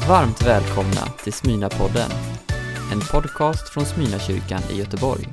Varmt välkomna till Smyrnapodden, en podcast från Smyrnakyrkan i Göteborg.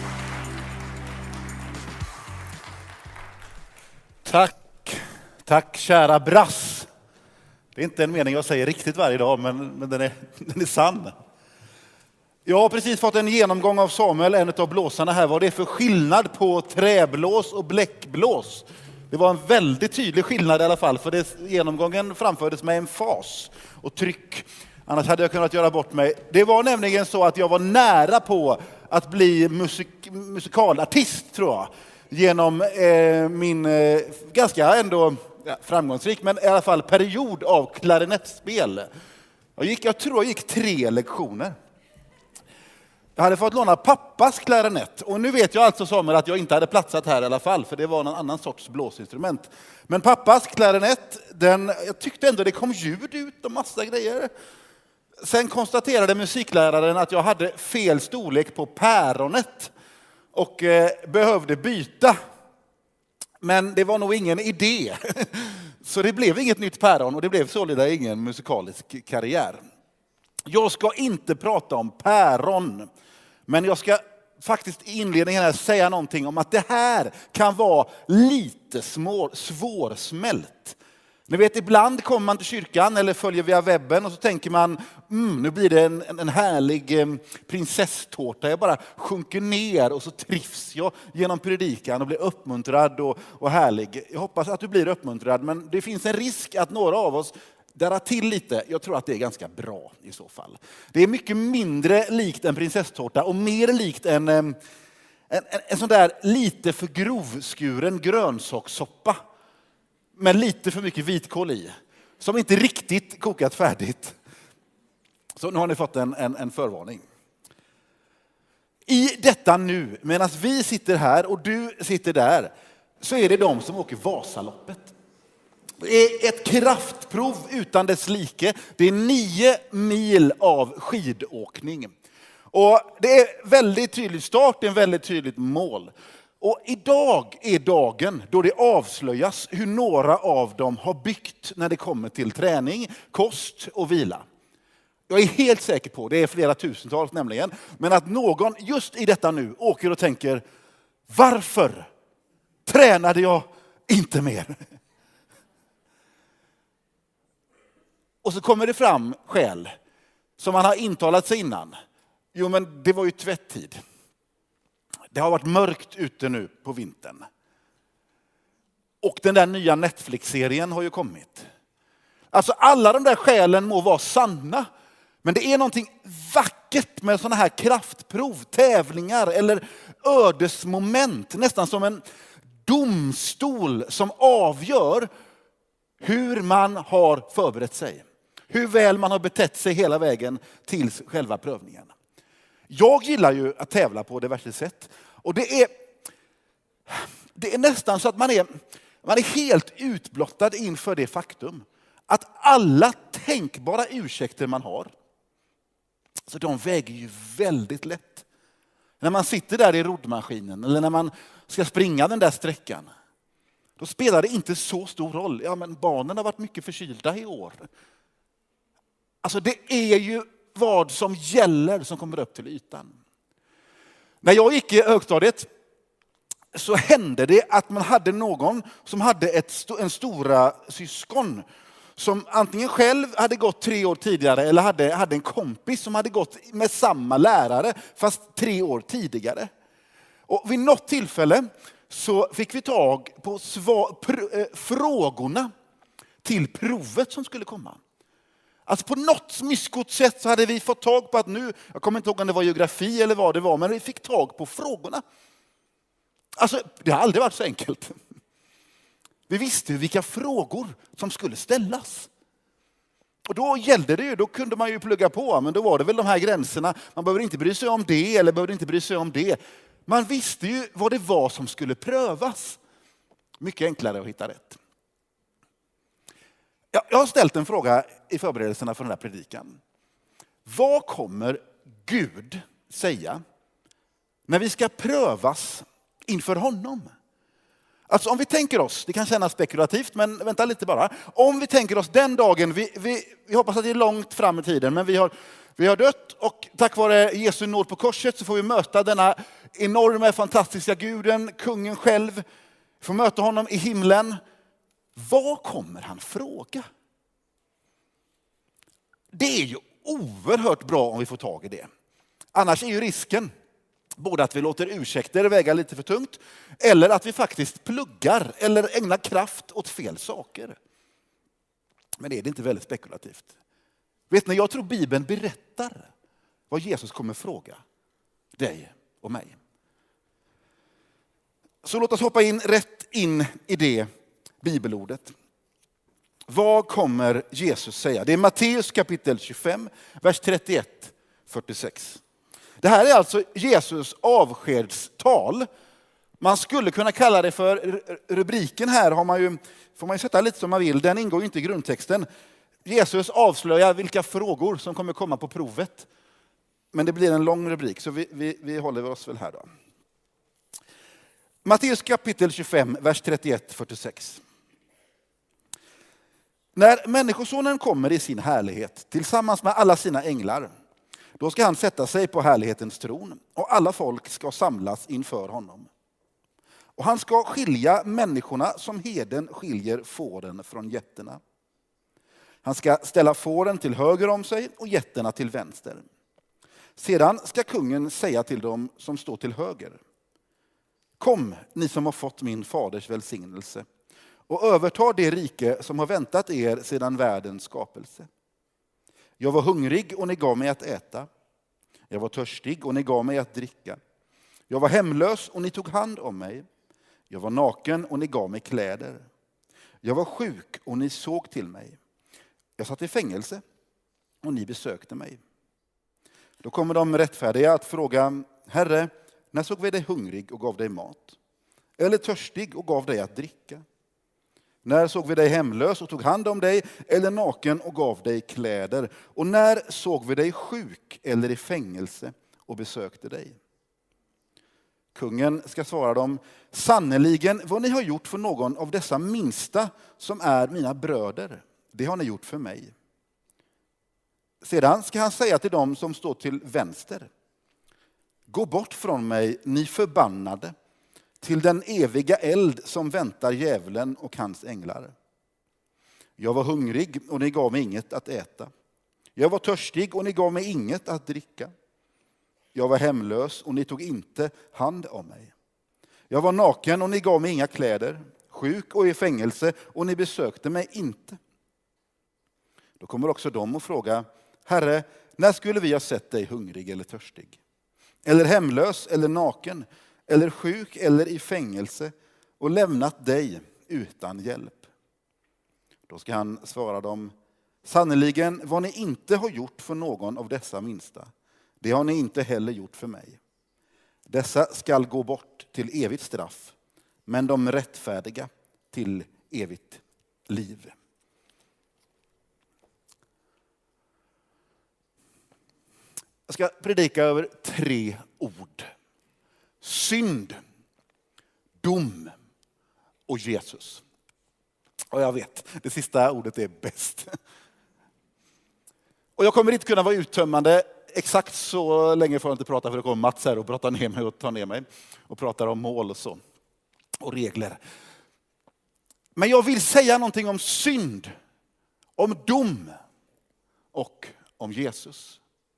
Tack kära brass. Det är inte en mening jag säger riktigt varje dag, men den är sann. Jag har precis fått en genomgång av Samuel, en av blåsarna här, vad det är för skillnad på träblås och bläckblås. Det var en väldigt tydlig skillnad i alla fall, för genomgången framfördes med en fas och tryck. Annars hade jag kunnat göra bort mig. Det var nämligen så att jag var nära på att bli musikalartist, tror jag. Genom min ganska ändå framgångsrik, men i alla fall period av klarinettspel. Jag tror jag gick 3 lektioner. Jag hade fått låna pappas klarinett. Och nu vet jag alltså, Samuel, att jag inte hade platsat här i alla fall. För det var någon annan sorts blåsinstrument. Men pappas klarinett, jag tyckte ändå det kom ljud ut och massa grejer. Sen konstaterade musikläraren att jag hade fel storlek på päronet. Och behövde byta. Men det var nog ingen idé. Så det blev inget nytt päron och det blev sålunda ingen musikalisk karriär. Jag ska inte prata om päron. Men jag ska faktiskt i inledningen här säga någonting om att det här kan vara lite svårsmält. Ni vet, ibland kommer man till kyrkan eller följer via webben och så tänker man, nu blir det en härlig prinsesstårta. Jag bara sjunker ner och så trivs jag genom predikan och blir uppmuntrad och härlig. Jag hoppas att du blir uppmuntrad, men det finns en risk att några av oss darrar till lite. Jag tror att det är ganska bra i så fall. Det är mycket mindre likt en prinsesstårta och mer likt en sån där lite för grovskuren grönsakssoppa. Men lite för mycket vitkål i. Som inte riktigt kokat färdigt. Så nu har ni fått en förvarning. I detta nu, medan vi sitter här och du sitter där, så är det de som åker Vasaloppet. Det är ett kraftprov utan dess like. Det är 9 mil av skidåkning. Och det är väldigt tydligt start, det är en väldigt tydligt mål. Och idag är dagen då det avslöjas hur några av dem har byggt när det kommer till träning, kost och vila. Jag är helt säker på, det är flera tusentals nämligen, men att någon just i detta nu åker och tänker, varför tränade jag inte mer? Och så kommer det fram skäl som man har intalat sig innan. Jo, men det var ju tvätttid. Det har varit mörkt ute nu på vintern. Och den där nya Netflix-serien har ju kommit. Alltså alla de där skälen må vara sanna. Men det är någonting vackert med sådana här kraftprov, tävlingar eller ödesmoment. Nästan som en domstol som avgör hur man har förberett sig. Hur väl man har betett sig hela vägen till själva prövningen. Jag gillar ju att tävla på diverse sätt. Och det är nästan så att man är helt utblottad inför det faktum att alla tänkbara ursäkter man har, så de väger ju väldigt lätt. När man sitter där i roddmaskinen eller när man ska springa den där sträckan, då spelar det inte så stor roll. Ja, men barnen har varit mycket förkylda i år. Alltså det är ju vad som gäller som kommer upp till ytan. När jag gick i högstadiet så hände det att man hade någon som hade en stora syskon som antingen själv hade gått 3 år tidigare eller hade en kompis som hade gått med samma lärare fast 3 år tidigare. Och vid något tillfälle så fick vi tag på frågorna till provet som skulle komma. Alltså på något misskott sätt så hade vi fått tag på att nu, jag kommer inte ihåg om det var geografi eller vad det var, men vi fick tag på frågorna. Alltså det har aldrig varit så enkelt. Vi visste vilka frågor som skulle ställas. Och då gällde det ju, då kunde man ju plugga på, men då var det väl de här gränserna. Man behöver inte bry sig om det eller behöver inte bry sig om det. Man visste ju vad det var som skulle prövas. Mycket enklare att hitta rätt. Jag har ställt en fråga i förberedelserna för den här predikan. Vad kommer Gud säga när vi ska prövas inför honom? Alltså om vi tänker oss, det kan kännas spekulativt, men vänta lite bara. Om vi tänker oss den dagen, vi hoppas att det är långt fram i tiden, men vi har dött och tack vare Jesu nåd på korset så får vi möta denna enorma, fantastiska guden, kungen själv. Vi får möta honom i himlen. Vad kommer han fråga? Det är ju oerhört bra om vi får tag i det. Annars är ju risken både att vi låter ursäkter väga lite för tungt eller att vi faktiskt pluggar eller ägnar kraft åt fel saker. Men det är inte väldigt spekulativt. Vet ni, jag tror Bibeln berättar vad Jesus kommer fråga dig och mig. Så låt oss hoppa rätt in i det bibelordet. Vad kommer Jesus säga? Det är Matteus kapitel 25, vers 31-46. Det här är alltså Jesus avskedstal. Man skulle kunna kalla det för, rubriken här får man ju sätta lite som man vill. Den ingår ju inte i grundtexten. Jesus avslöjar vilka frågor som kommer komma på provet. Men det blir en lång rubrik så vi håller oss väl här då. Matteus kapitel 25, vers 31-46. När människosonen kommer i sin härlighet tillsammans med alla sina änglar, då ska han sätta sig på härlighetens tron och alla folk ska samlas inför honom. Och han ska skilja människorna som herden skiljer fåren från getterna. Han ska ställa fåren till höger om sig och getterna till vänster. Sedan ska kungen säga till dem som står till höger: kom, ni som har fått min faders välsignelse, och överta det rike som har väntat er sedan världens skapelse. Jag var hungrig och ni gav mig att äta. Jag var törstig och ni gav mig att dricka. Jag var hemlös och ni tog hand om mig. Jag var naken och ni gav mig kläder. Jag var sjuk och ni såg till mig. Jag satt i fängelse och ni besökte mig. Då kommer de rättfärdiga att fråga: Herre, när såg vi dig hungrig och gav dig mat? Eller törstig och gav dig att dricka? När såg vi dig hemlös och tog hand om dig, eller naken och gav dig kläder? Och när såg vi dig sjuk eller i fängelse och besökte dig? Kungen ska svara dem: sannoliken, vad ni har gjort för någon av dessa minsta som är mina bröder, det har ni gjort för mig. Sedan ska han säga till dem som står till vänster: gå bort från mig, ni förbannade, till den eviga eld som väntar djävulen och hans änglar. Jag var hungrig och ni gav mig inget att äta. Jag var törstig och ni gav mig inget att dricka. Jag var hemlös och ni tog inte hand om mig. Jag var naken och ni gav mig inga kläder. Sjuk och i fängelse och ni besökte mig inte. Då kommer också de och fråga: Herre, när skulle vi ha sett dig hungrig eller törstig? Eller hemlös eller naken? Eller sjuk eller i fängelse och lämnat dig utan hjälp? Då ska han svara dem: sannoliken, vad ni inte har gjort för någon av dessa minsta, det har ni inte heller gjort för mig. Dessa skall gå bort till evigt straff, men de rättfärdiga till evigt liv. Jag ska predika över 3 ord. Synd, dom och Jesus. Och jag vet, det sista ordet är bäst. Och jag kommer inte kunna vara uttömmande exakt så länge får jag inte prata, för det kommer Mats här och pratar ner mig och tar ner mig och pratar om mål och så och regler. Men jag vill säga någonting om synd, om dom och om Jesus.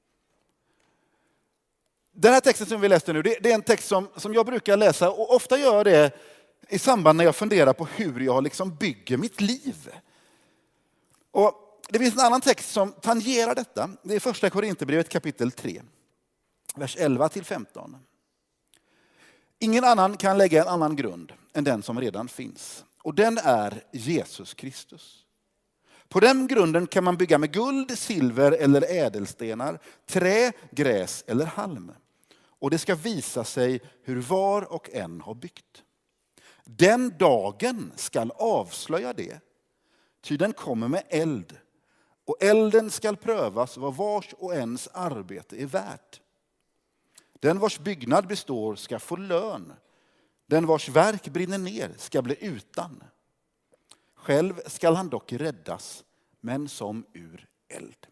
Den här texten som vi läste nu, det är en text som jag brukar läsa, och ofta gör jag det i samband när jag funderar på hur jag liksom bygger mitt liv. Och det finns en annan text som tangerar detta. Det är första Korinthierbrevet kapitel 3, vers 11-15. Ingen annan kan lägga en annan grund än den som redan finns. Och den är Jesus Kristus. På den grunden kan man bygga med guld, silver eller ädelstenar, trä, gräs eller halm. Och det ska visa sig hur var och en har byggt. Den dagen ska avslöja det, ty den kommer med eld. Och elden ska prövas vad vars och ens arbete är värt. Den vars byggnad består ska få lön. Den vars verk brinner ner ska bli utan. Själv skall han dock räddas, men som ur eld.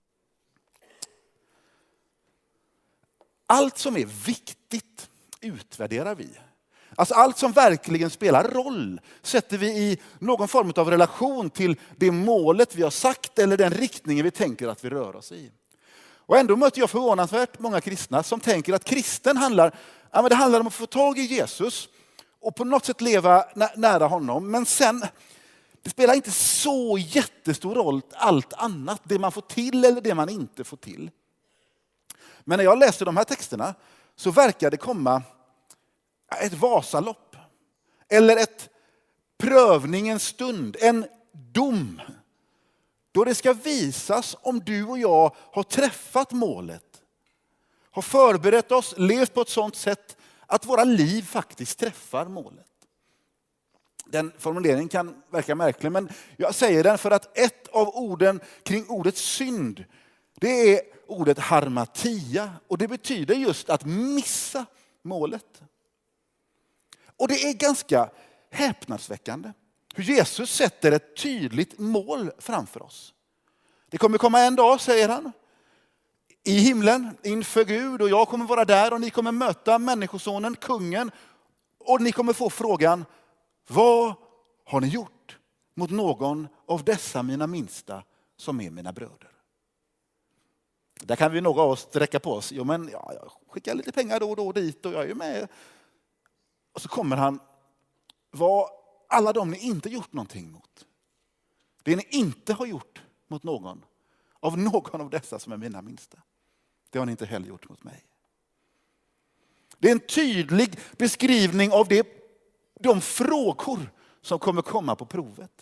Allt som är viktigt utvärderar vi. Alltså allt som verkligen spelar roll sätter vi i någon form av relation till det målet vi har sagt eller den riktningen vi tänker att vi rör oss i. Och ändå möter jag förvånansvärt många kristna som tänker att kristen handlar om att få tag i Jesus och på något sätt leva nära honom. Men sen, det spelar inte så jättestor roll allt annat, det man får till eller det man inte får till. Men när jag läser de här texterna så verkar det komma ett Vasalopp eller ett prövningens stund, en dom. Då det ska visas om du och jag har träffat målet, har förberett oss, levt på ett sådant sätt att våra liv faktiskt träffar målet. Den formuleringen kan verka märklig, men jag säger den för att ett av orden kring ordet synd, det är ordet harmatia och det betyder just att missa målet. Och det är ganska häpnadsväckande hur Jesus sätter ett tydligt mål framför oss. Det kommer komma en dag, säger han, i himlen inför Gud och jag kommer vara där och ni kommer möta människosonen, kungen, och ni kommer få frågan: vad har ni gjort mot någon av dessa mina minsta som är mina bröder? Där kan vi några av oss sträcka på oss. Jag skickar lite pengar då och då dit och jag är ju med. Och så kommer han: vad alla de ni inte gjort någonting mot. Det ni inte har gjort mot någon av dessa som är mina minsta. Det har ni inte heller gjort mot mig. Det är en tydlig beskrivning av de frågor som kommer komma på provet.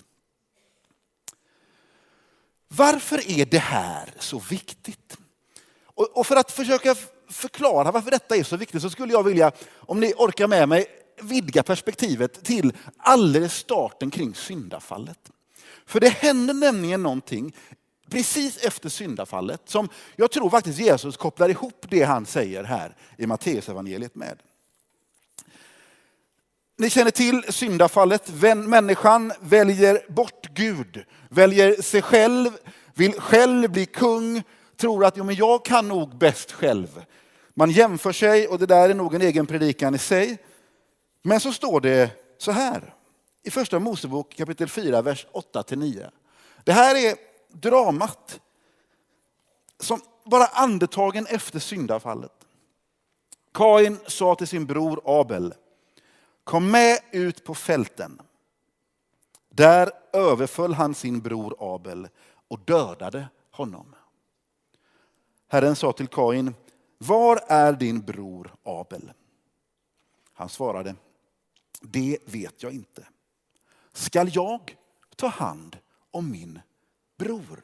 Varför är det här så viktigt? Och för att försöka förklara varför detta är så viktigt så skulle jag vilja, om ni orkar med mig, vidga perspektivet till alldeles starten kring syndafallet. För det händer nämligen någonting precis efter syndafallet som jag tror faktiskt Jesus kopplar ihop det han säger här i Matteusevangeliet med. Ni känner till syndafallet. Människan väljer bort Gud, väljer sig själv, vill själv bli kung, tror att jag kan nog bäst själv. Man jämför sig och det där är nog en egen predikan i sig. Men så står det så här i första Mosebok kapitel 4, vers 8-9. Det här är dramat som bara andetagen efter syndafallet. Kain sa till sin bror Abel: kom med ut på fälten. Där överföll han sin bror Abel och dödade honom. Herren sa till Kain: var är din bror Abel? Han svarade: det vet jag inte. Skall jag ta hand om min bror?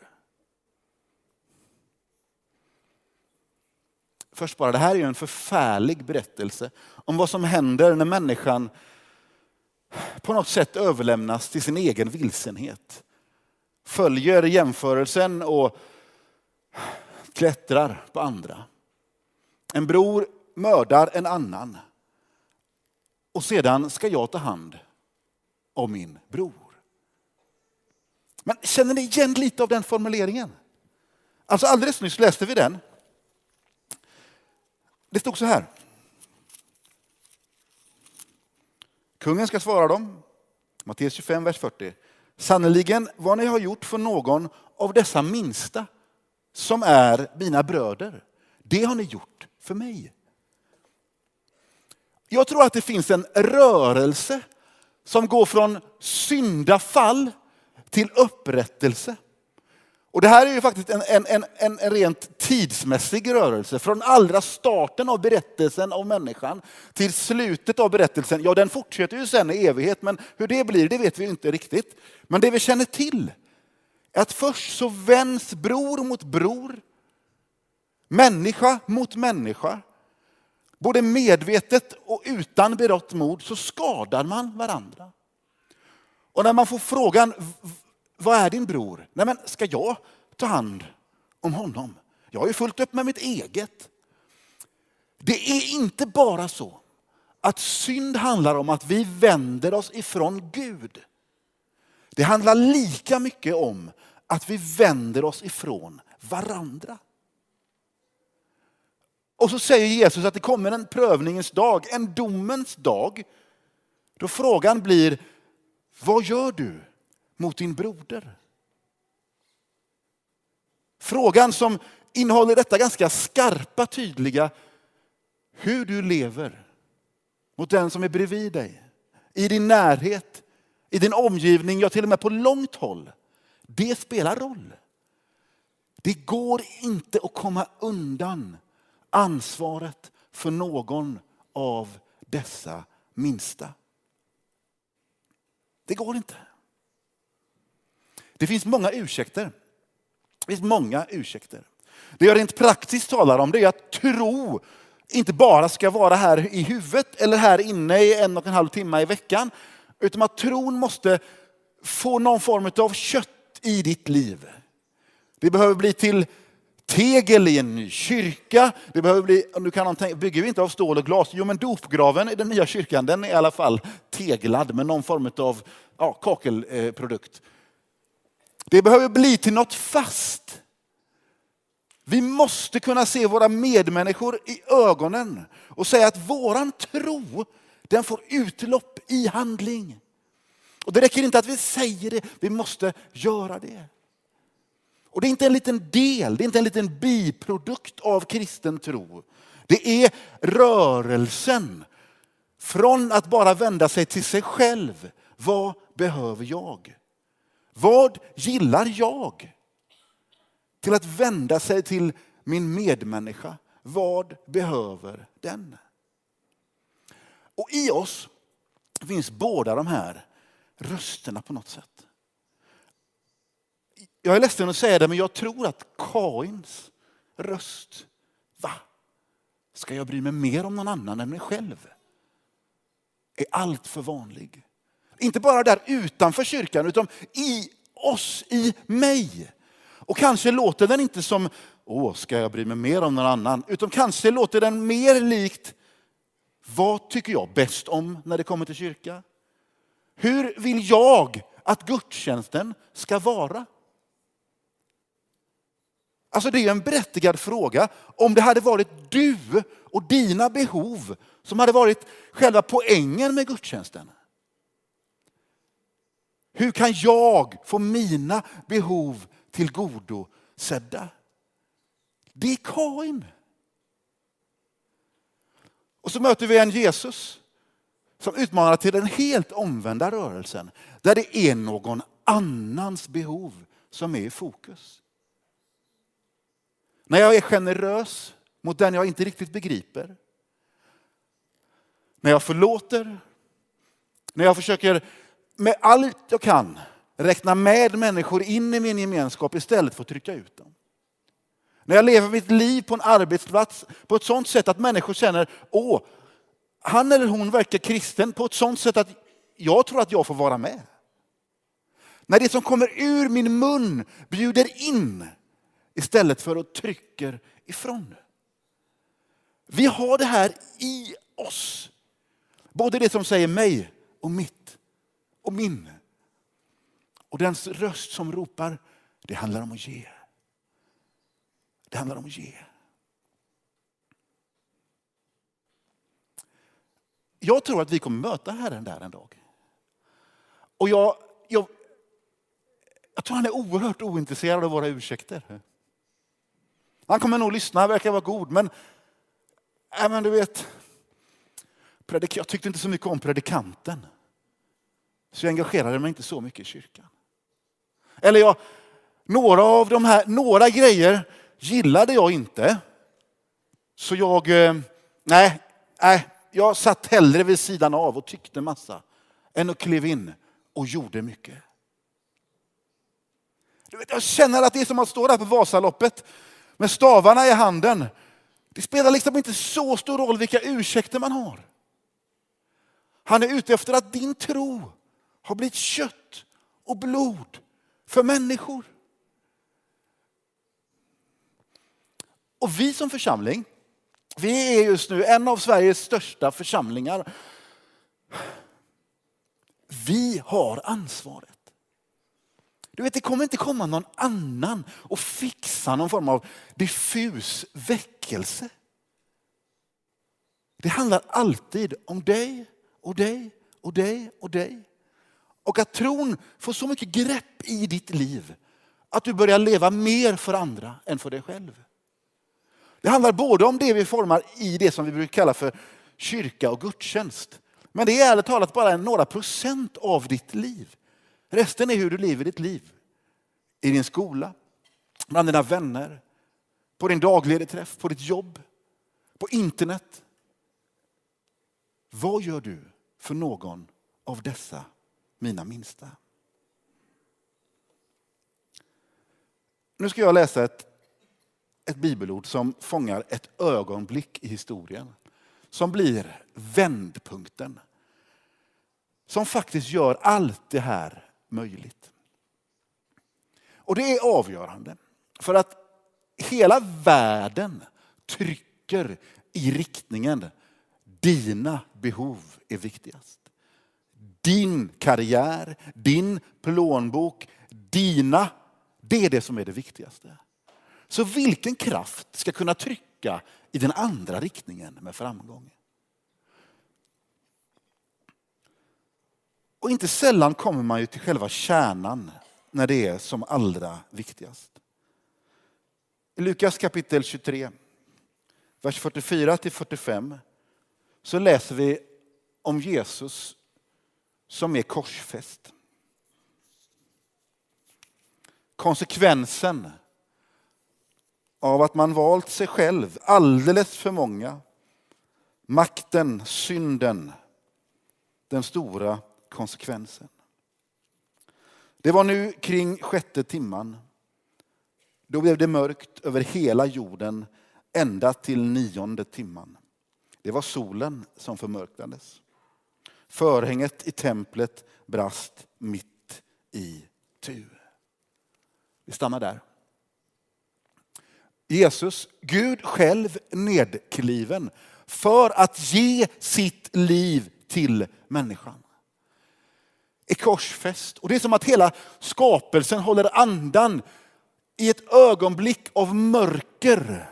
Först bara, det här är ju en förfärlig berättelse om vad som händer när människan på något sätt överlämnas till sin egen vilsenhet. Följer jämförelsen och klättrar på andra. En bror mördar en annan. Och sedan ska jag ta hand om min bror. Men känner ni igen lite av den formuleringen? Alltså alldeles nyss läste vi den. Det stod så här. Kungen ska svara dem. Matteus 25, vers 40. Sannoliken vad ni har gjort för någon av dessa minsta som är mina bröder, det har ni gjort för mig. Jag tror att det finns en rörelse som går från syndafall till upprättelse. Och det här är ju faktiskt en rent tidsmässig rörelse. Från allra starten av berättelsen om människan till slutet av berättelsen. Ja, den fortsätter ju sen i evighet, men hur det blir, det vet vi inte riktigt. Men det vi känner till är att först så vänds bror mot bror. Människa mot människa. Både medvetet och utan berått mod så skadar man varandra. Och när man får frågan: vad är din bror? Nej, men ska jag ta hand om honom? Jag har ju fullt upp med mitt eget. Det är inte bara så att synd handlar om att vi vänder oss ifrån Gud. Det handlar lika mycket om att vi vänder oss ifrån varandra. Och så säger Jesus att det kommer en prövningens dag, en domens dag. Då frågan blir, vad gör du mot din broder? Frågan som innehåller detta ganska skarpa, tydliga, hur du lever mot den som är bredvid dig, i din närhet, i din omgivning, ja till och med på långt håll. Det spelar roll. Det går inte att komma undan ansvaret för någon av dessa minsta. Det går inte. Det finns många ursäkter. Det jag rent praktiskt talar om, det är att tro inte bara ska vara här i huvudet eller här inne i 1,5 timme i veckan. Utan att tron måste få någon form av kött i ditt liv. Det behöver bli till tegel i en ny kyrka. Det behöver bli, nu kan man tänka, bygger vi inte av stål och glas. Jo, men dopgraven i den nya kyrkan, den är i alla fall teglad med någon form av kakelprodukt. Det behöver bli till något fast. Vi måste kunna se våra medmänniskor i ögonen och säga att våran tro, den får utlopp i handling. Och det räcker inte att vi säger det, vi måste göra det. Och det är inte en liten del, det är inte en liten biprodukt av kristen tro. Det är rörelsen från att bara vända sig till sig själv. Vad behöver jag? Vad gillar jag? Till att vända sig till min medmänniska. Vad behöver den? Och i oss finns båda de här rösterna på något sätt. Jag är ledsen att säga det, men jag tror att Kains röst, ska jag bry mig mer om någon annan än mig själv? Är allt för vanlig. Inte bara där utanför kyrkan, utan i oss, i mig. Och kanske låter den inte som, ska jag bry mig mer om någon annan? Utan kanske låter den mer likt, vad tycker jag bäst om när det kommer till kyrka? Hur vill jag att gudstjänsten ska vara? Alltså det är en berättigad fråga. Om det hade varit du och dina behov som hade varit själva poängen med gudstjänsten. Hur kan jag få mina behov tillgodosedda? Det är Kain. Och så möter vi en Jesus som utmanar till den helt omvända rörelsen. Där det är någon annans behov som är i fokus. När jag är generös mot den jag inte riktigt begriper. När jag förlåter. När jag försöker med allt jag kan räkna med människor in i min gemenskap istället för att trycka ut dem. När jag lever mitt liv på en arbetsplats på ett sådant sätt att människor känner, han eller hon verkar kristen på ett sådant sätt att jag tror att jag får vara med. När det som kommer ur min mun bjuder in istället för att trycka ifrån. Vi har det här i oss. Både det som säger mig och mitt och min. Och den röst som ropar, det handlar om att ge. Det handlar om att ge. Jag tror att vi kommer möta Herren där en dag. Och jag tror han är oerhört ointresserad av våra ursäkter. Han kommer nog lyssna, verkar vara god. Men du vet, jag tyckte inte så mycket om predikanten. Så jag engagerade mig inte så mycket i kyrkan. Eller några grejer gillade jag inte. Så jag satt hellre vid sidan av och tyckte massa. Än att kliva in och gjorde mycket. Du vet, jag känner att det är som att stå där på Vasaloppet med stavarna i handen. Det spelar liksom inte så stor roll vilka ursäkter man har. Han är ute efter att din tro har blivit kött och blod för människor. Och vi som församling, Vi är just nu en av Sveriges största församlingar. Vi har ansvaret. Du vet, det kommer inte komma någon annan och fixa någon form av diffus väckelse. Det handlar alltid om dig och dig och dig och dig. Och att tron får så mycket grepp i ditt liv att du börjar leva mer för andra än för dig själv. Det handlar både om det vi formar i det som vi brukar kalla för kyrka och gudstjänst. Men det är ärligt talat bara några procent av ditt liv. Resten är hur du lever ditt liv. I din skola, bland dina vänner, på din dagliga träff, på ditt jobb, på internet. Vad gör du för någon av dessa mina minsta? Nu ska jag läsa ett bibelord som fångar ett ögonblick i historien. Som blir vändpunkten. Som faktiskt gör allt det här möjligt. Och det är avgörande. För att hela världen trycker i riktningen. Dina behov är viktigast. Din karriär, din plånbok, det är det som är det viktigaste. Så vilken kraft ska kunna trycka i den andra riktningen med framgång? Och inte sällan kommer man ju till själva kärnan när det är som allra viktigast. I Lukas kapitel 23, vers 44-45 så läser vi om Jesus som är korsfäst. Konsekvensen av att man valt sig själv, alldeles för många. Makten, synden, den stora konsekvensen. Det var nu kring 6:e timman. Då blev det mörkt över hela jorden ända till 9:e timman. Det var solen som förmörkades. Förhänget i templet brast mitt i tu. Vi stannar där. Jesus, Gud själv nedkliven för att ge sitt liv till människan. Är korsfäst. Och det är som att hela skapelsen håller andan i ett ögonblick av mörker.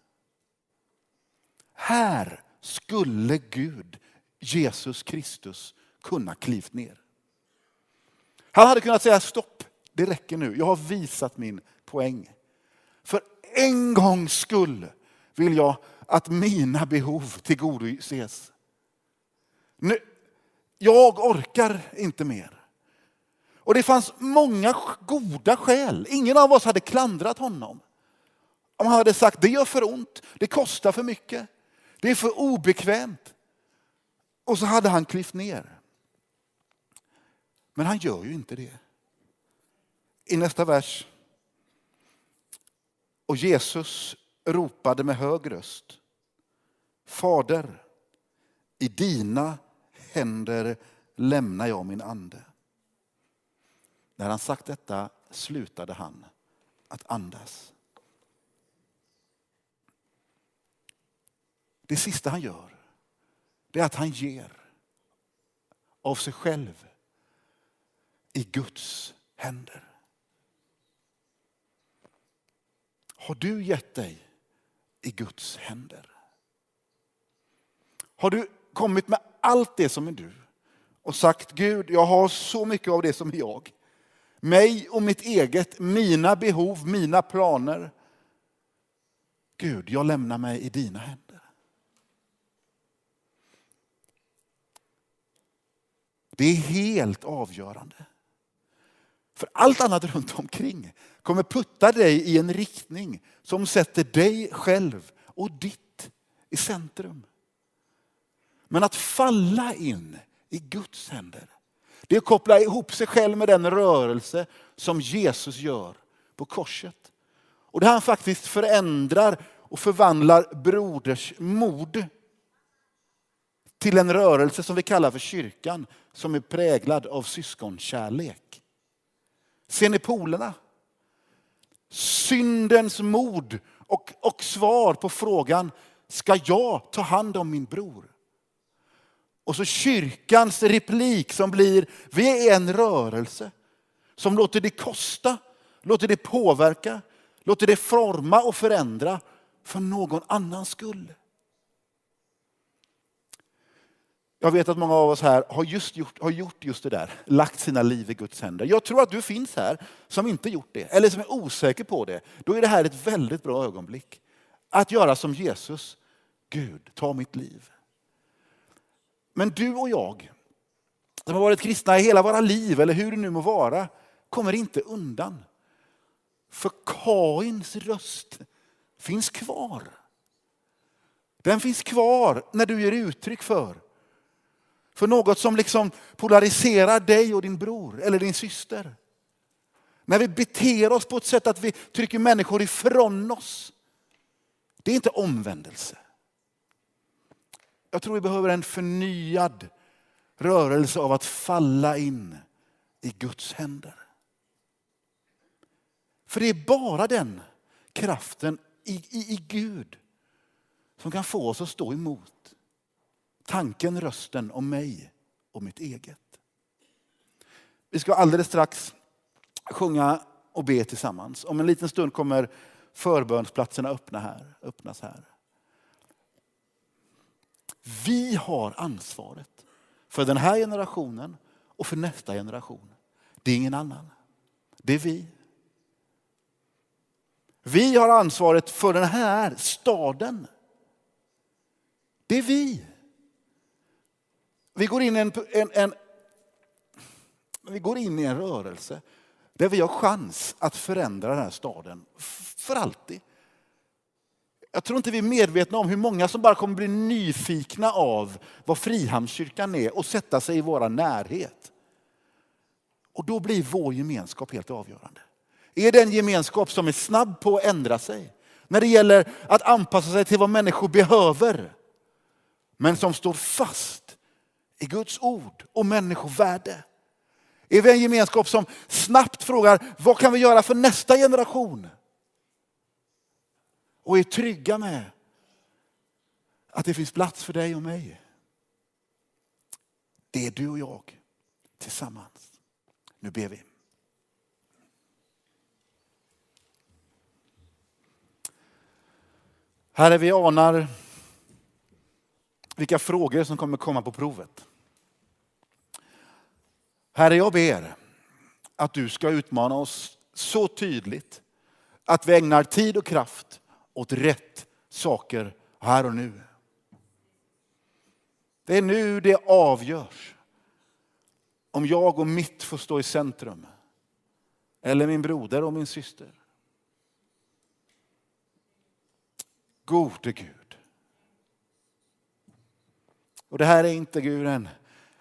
Här skulle Gud, Jesus Kristus, kunna klivt ner. Han hade kunnat säga stopp, det räcker nu. Jag har visat min poäng. För en gångs skull vill jag att mina behov tillgodoses. Nu, jag orkar inte mer. Och det fanns många goda skäl. Ingen av oss hade klandrat honom. Om han hade sagt det gör för ont, det kostar för mycket, det är för obekvämt. Och så hade han klivt ner. Men han gör ju inte det. I nästa vers. Och Jesus ropade med hög röst. Fader, i dina händer lämnar jag min ande. När han sagt detta slutade han att andas. Det sista han gör, det är att han ger av sig själv i Guds händer. Har du gett dig i Guds händer? Har du kommit med allt det som är du och sagt Gud, jag har så mycket av det som är jag. Mig och mitt eget, mina behov, mina planer. Gud, jag lämnar mig i dina händer. Det är helt avgörande. För allt annat runt omkring kommer putta dig i en riktning som sätter dig själv och ditt i centrum. Men att falla in i Guds händer, det är att koppla ihop sig själv med den rörelse som Jesus gör på korset. Och det han faktiskt förändrar och förvandlar broders mod till en rörelse som vi kallar för kyrkan, som är präglad av syskonkärlek. Ser ni polerna? Syndens mod och svar på frågan, ska jag ta hand om min bror. Och så kyrkans replik som blir, vi är en rörelse som låter det kosta, låter det påverka, låter det forma och förändra för någon annans skull. Jag vet att många av oss här har gjort just det där, lagt sina liv i Guds händer. Jag tror att du finns här som inte gjort det, eller som är osäker på det. Då är det här ett väldigt bra ögonblick. Att göra som Jesus, Gud, ta mitt liv. Men du och jag, som har varit kristna i hela våra liv, eller hur det nu må vara, kommer inte undan. För Kains röst finns kvar. Den finns kvar när du ger uttryck för något som liksom polariserar dig och din bror eller din syster. När vi beter oss på ett sätt att vi trycker människor ifrån oss. Det är inte omvändelse. Jag tror vi behöver en förnyad rörelse av att falla in i Guds händer. För det är bara den kraften i Gud som kan få oss att stå emot tanken, rösten om mig och mitt eget. Vi ska alldeles strax sjunga och be tillsammans. Om en liten stund kommer förbönsplatserna öppnas här. Vi har ansvaret för den här generationen och för nästa generation. Det är ingen annan. Det är vi. Vi har ansvaret för den här staden. Det är vi. Vi går in i en rörelse där vi har chans att förändra den här staden för alltid. Jag tror inte vi är medvetna om hur många som bara kommer bli nyfikna av vad Frihamnskyrkan är och sätta sig i våra närhet. Och då blir vår gemenskap helt avgörande. Är det en gemenskap som är snabb på att ändra sig när det gäller att anpassa sig till vad människor behöver, men som står fast i Guds ord och människovärde? Är vi en gemenskap som snabbt frågar, vad kan vi göra för nästa generation? Och är trygga med att det finns plats för dig och mig. Det är du och jag tillsammans. Nu ber vi. Herre, vi anar vilka frågor som kommer komma på provet. Herre, jag ber att du ska utmana oss så tydligt att vi ägnar tid och kraft åt rätt saker här och nu. Det är nu det avgörs om jag och mitt får stå i centrum eller min broder och min syster. Gode Gud. Och det här är inte, Gud, en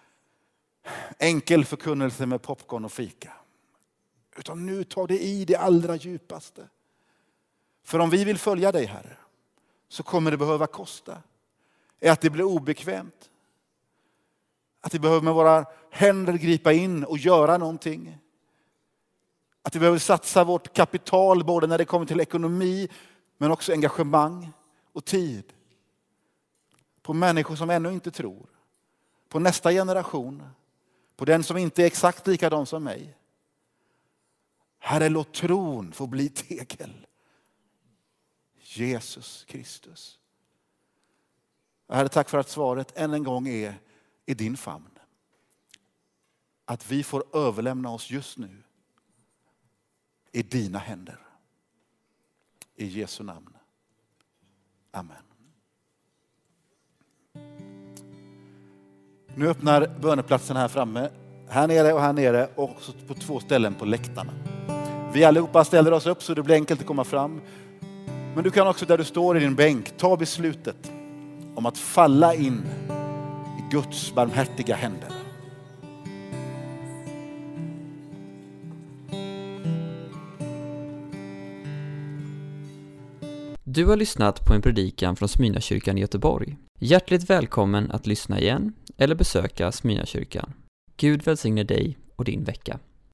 enkel förkunnelse med popcorn och fika. Utan nu tar det i det allra djupaste. För om vi vill följa dig, Herre, så kommer det behöva kosta. Att det blir obekvämt. Att vi behöver med våra händer gripa in och göra någonting. Att vi behöver satsa vårt kapital både när det kommer till ekonomi men också engagemang och tid. På människor som ännu inte tror. På nästa generation. På den som inte är exakt likadan som mig. Herre, låt tron få bli tegel. Jesus Kristus. Herre, tack för att svaret än en gång är i din famn. Att vi får överlämna oss just nu i dina händer. I Jesu namn. Amen. Nu öppnar böneplatsen här framme. Här nere och här nere. Och också på 2 ställen på läktarna. Vi allihopa ställer oss upp så det blir enkelt att komma fram. Men du kan också där du står i din bänk ta beslutet om att falla in i Guds barmhärtiga händer. Du har lyssnat på en predikan från Smyrnakyrkan i Göteborg. Hjärtligt välkommen att lyssna igen eller besöka Smyrnakyrkan. Gud välsigne dig och din vecka.